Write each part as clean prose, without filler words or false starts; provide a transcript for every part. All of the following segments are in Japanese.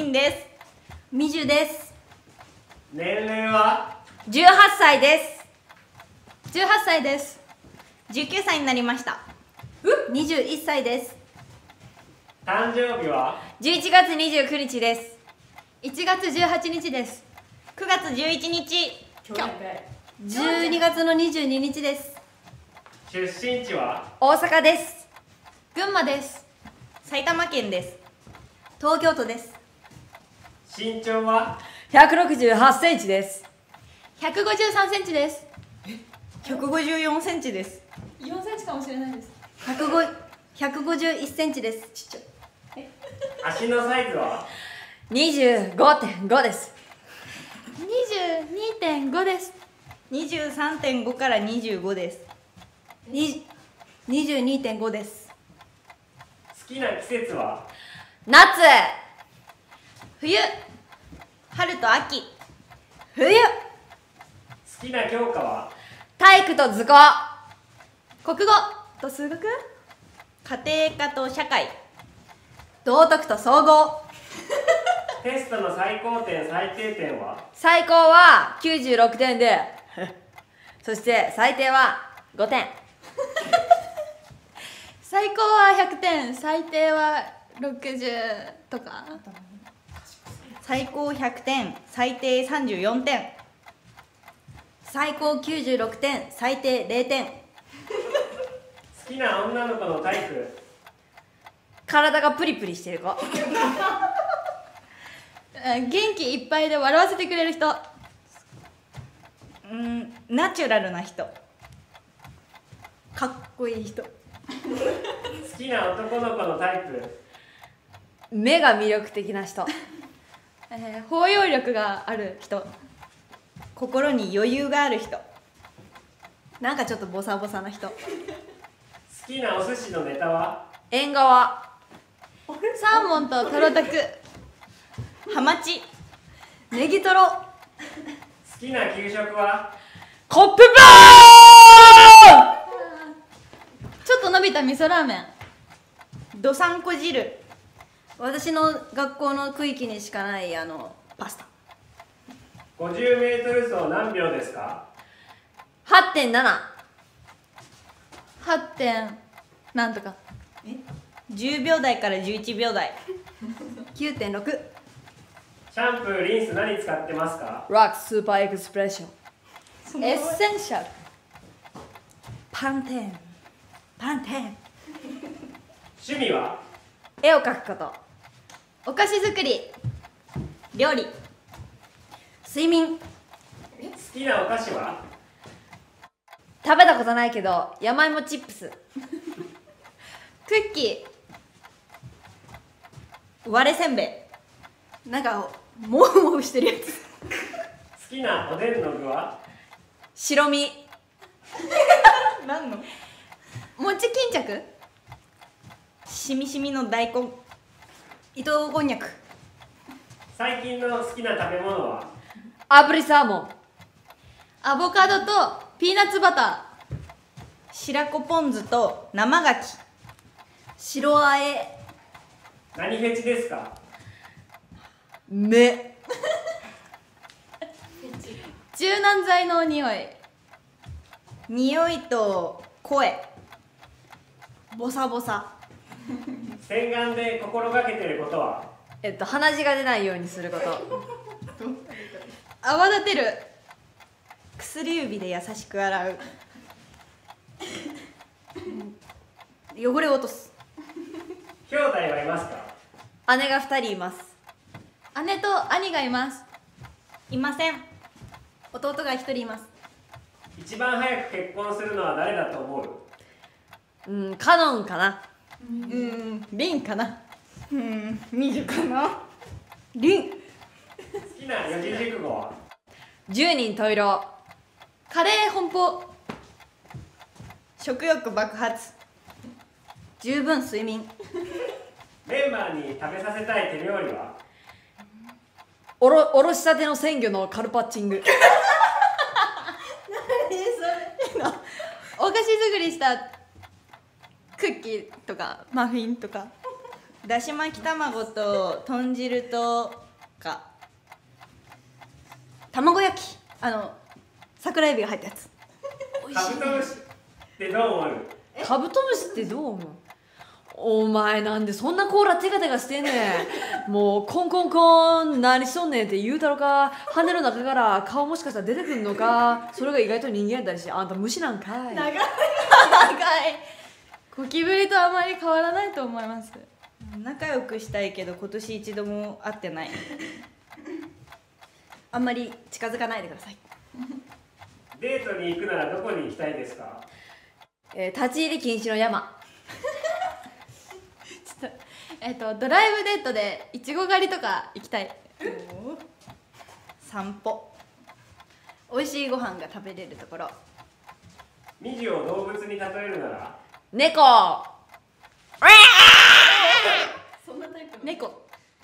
んです。 みじゅです。 年齢は 18歳です。 18歳です。19歳になりました。 21歳です。 誕生日は 11月29日です。 1月18日です。9月11日。 12月の22日です。 出身地は大阪です。 群馬です。埼玉県です。 東京都です。 身長は 168センチです。 153センチです。 154センチです。 4センチかもしれないです。 151センチです。ちっちゃい。 足のサイズは 25.5です。 22.5です。 23.5から25です。22.5です。 好きな季節は夏、 冬、春と秋。 冬、 好きな教科は体育と図工、 国語と数学、家庭科と社会、 道徳と総合。 テストの最高点最低点は最高は96点でそして最低は5点。 最高は100点、最低は60とか。 最高100点、最低34点。最高96点、最低0点。 好きな女の子のタイプ体がプリプリしてる子。 元気いっぱいで笑わせてくれる人。 ナチュラルな人。かっこいい人。 好きな男の子のタイプ目が魅力的な人。 包容力がある人。 心に余裕がある人。なんかちょっとボサボサな人。 好きなお寿司のネタは縁側、 サーモンとトロタク、ハマチ、 ネギトロ、 好きな給食はコップパン。 ちょっと伸びた味噌ラーメン、 どさんこ汁。私の学校の区域にしかないパスタ。 50メートル走何秒ですか 8.7。 8点なんとか。 10秒台から11秒台。9.6。 シャンプーリンス何使ってますかロックスーパーエクスプレッション。 エッセンシャル、 パンテン。パンテン。 趣味は絵を描くこと。 お菓子作り、料理、 睡眠。 好きなお菓子は食べたことないけど山芋チップス。 クッキ割れせんべい。なんかモフモフしてるやつ。 好きなおでんの具は白身。 何の餅巾着、 しみしみの大根。糸こんにゃく。 最近の好きな食べ物は炙りサーモン。 アボカドとピーナッツバタ白子ポン酢と生牡蠣。白あえ。 何フェチですか目。 ー、柔軟剤の匂い、 匂いと声。ボサボサ。 洗顔で心がけてることは鼻血が出ないようにすること。 泡立てる、 薬指で優しく洗う。汚れを落とす。 兄弟はいますか姉が2人います。 姉と兄がいます。 いません。弟が1人います。 一番早く結婚するのは誰だと思うカノンかな。 リンかな。 ミジュかな。リン。 好きな四字熟語は 10人十色。 カレー奔放、 食欲爆発。十分睡眠。 メンバーに食べさせたい手料理はおろしたての鮮魚のカルパッチング。 お菓子作りしたクッキーとかマフィンとか。 だし巻き卵と豚汁とか卵焼き、桜エビが入ったやつ。 カブトムシってどう思う？ カブトムシってどう思う？お前なんでそんなコーラテカテカしてんねん。もうコンコンコン何しとんねんって言うたろか。羽の中から顔もしかしたら出てくんのか。それが意外と人間やったりして、あんた虫なんかい。 長い。ゴキブリとあまり変わらないと思います。 仲良くしたいけど今年一度も会ってない。 あんまり近づかないでください。 デートに行くならどこに行きたいですか？ 立ち入り禁止の山。 ドライブデートでいちご狩りとか行きたい。 散歩。美味しいご飯が食べれるところ。 ミジを動物に例えるなら？ 猫。 そんなタイプ。猫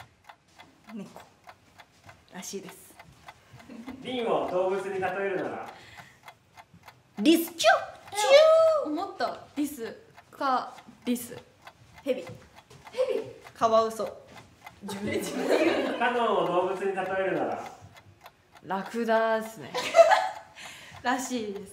らしいです。 リンを動物に例えるなら？ リスチュ思った。リスかリス。ヘビ。 カワウソ。 カノンを動物に例えるなら？ ラクダですね。 らしいです。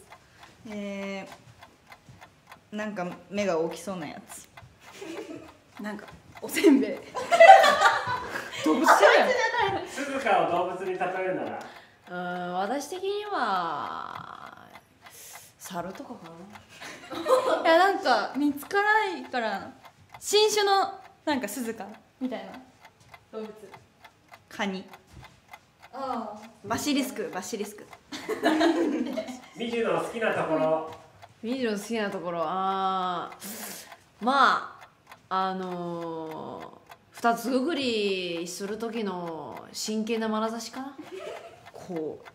なんか目が大きそうなやつ。 なんかおせんべい。 動物やん。 スズカを動物に例えるなら？ 私的には猿とかかいやなんか見つからないから新種のなんか鈴鹿みたいな動物。 カニ。 あバシリスク。 ミジの好きなところ？ ミジの好きなところ、まあ二つぐくりする時の真剣な眼差しかな。こう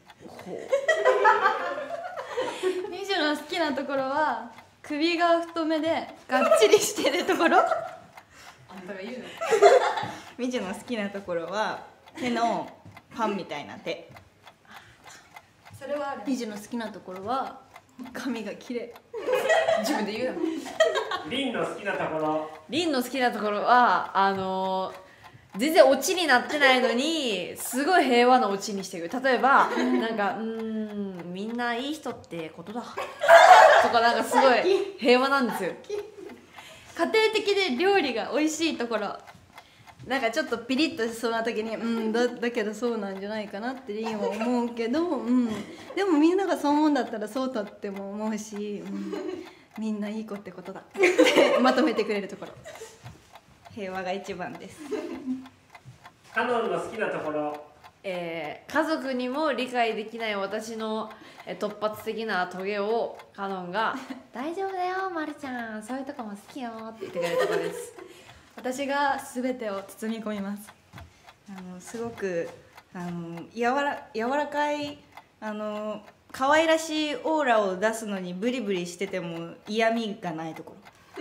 ミジュの好きなところは首が太めでがっちりしてるところ。 あんたが言うの。 ミジュの好きなところは手のパンみたいな手。 それはある。ミジュの好きなところは髪が綺麗。 自分で言うの。 リンの好きなところ？ リンの好きなところは全然オチになってないのにすごい平和なオチにしてくる。例えばなんかみんないい人ってことだとか、なんかすごい平和なんですよ。 家庭的で料理が美味しいところ。なんかちょっとピリッとしそうな時にだけどそうなんじゃないかなってリンは思うけど、でもみんながそう思うんだったらそうだっても思うし、みんないい子ってことだってまとめてくれるところ。 平和が一番です。 カノンの好きなところ？ 家族にも理解できない私の突発的なトゲをカノンが「大丈夫だよ、まるちゃん、そういうとこも好きよ」って言ってくれるところです。 私が全てを包み込みます。 すごく柔らかい可愛らしいオーラを出すのにブリブリしてても嫌味がないとこ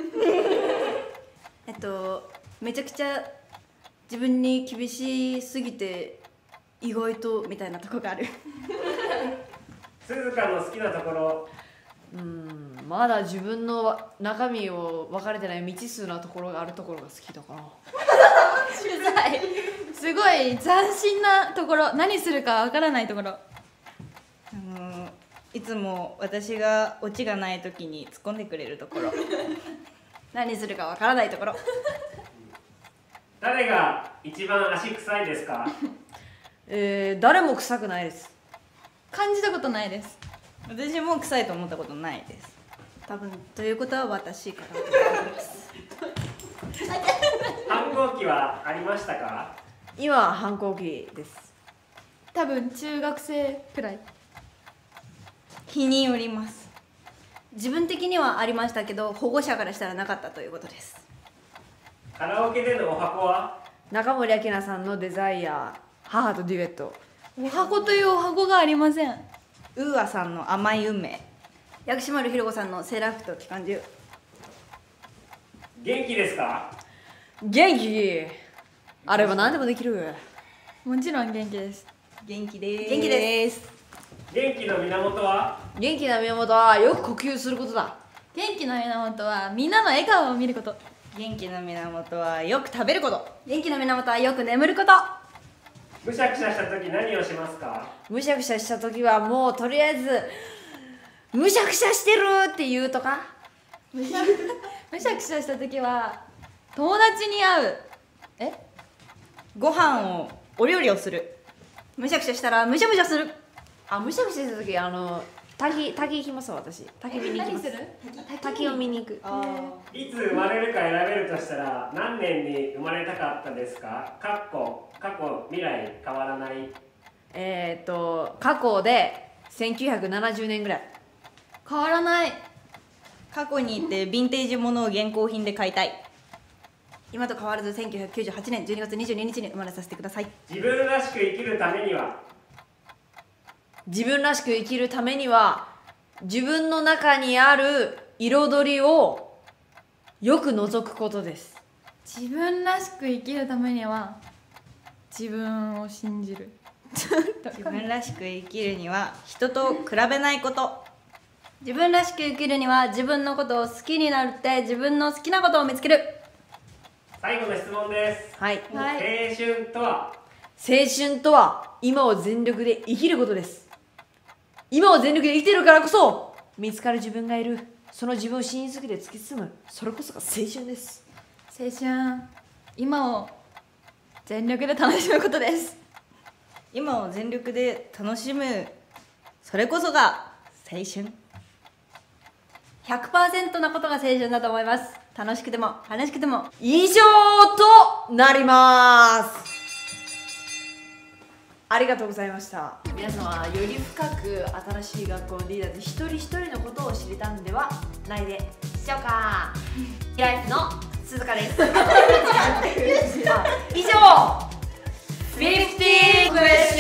ろ。めちゃくちゃ自分に厳しすぎて意外とみたいなとこがある。 スズカの好きなところ？ まだ自分の中身を分かれてない未知数なところがあるところが好きだから。 すごい斬新なところ。何するかわからないところ。 いつも私がオチがない時に突っ込んでくれるところ。 何するかわからないところ。 誰が一番足臭いですか？ 誰も臭くないです。 感じたことないです。 私も臭いと思ったことないです。 多分ということは私からと思います。 反抗期はありましたか？ 今は反抗期です。 多分中学生くらい。 日によります。 自分的にはありましたけど保護者からしたらなかったということです。 カラオケでのお箱は？ 中森明菜さんのデザイア、母とデュエット。 お箱というお箱がありません。 ウーアさんの甘い運命。 薬師丸ひろ子さんのセーラー服と機関銃。 元気ですか？ 元気あれば何でもできる。 もちろん元気です。 元気です。 元気です。 元気の源は？ 元気な源はよく呼吸することだ。 元気の源はみんなの笑顔を見ること。 元気の源はよく食べること。 元気の源はよく眠ること。 むしゃくしゃした時何をしますか？ むしゃくしゃした時はもうとりあえずむしゃくしゃしてるって言うとか。 むしゃくしゃした時は友達に会う。 ご飯をお料理をする。 むしゃくしゃしたらむしゃむしゃする。 あ、むしゃくしゃした時滝行きますわ。私滝見に行きます。滝を見に行く。 いつ生まれるか選べるとしたら何年に生まれたかったですか？過去未来変わらない。 過去で1970年ぐらい。 変わらない。 過去に行ってヴィンテージものを現行品で買いたい。 今と変わらず1998年12月22日に生まれさせてください。 自分らしく生きるためには。 自分らしく生きるためには自分の中にある彩りをよく覗くことです。 自分らしく生きるためには自分を信じる。 自分らしく生きるには人と比べないこと。 自分らしく生きるには自分のことを好きになって自分の好きなことを見つける。 最後の質問です。 はい。 青春とは？ 青春とは今を全力で生きることです。今を全力で生きてるからこそ見つかる自分がいる。その自分を信じ続けて突き進む。それこそが青春です。 青春、今を全力で楽しむことです。 今を全力で楽しむ、それこそが青春。 100% なことが青春だと思います。楽しくても悲しくても。 以上となります。ありがとうございました。皆様はより深く新しい学校のリーダーズ一人一人のことを知れたんではないでしょうか。ライフの鈴鹿です。以上50 questions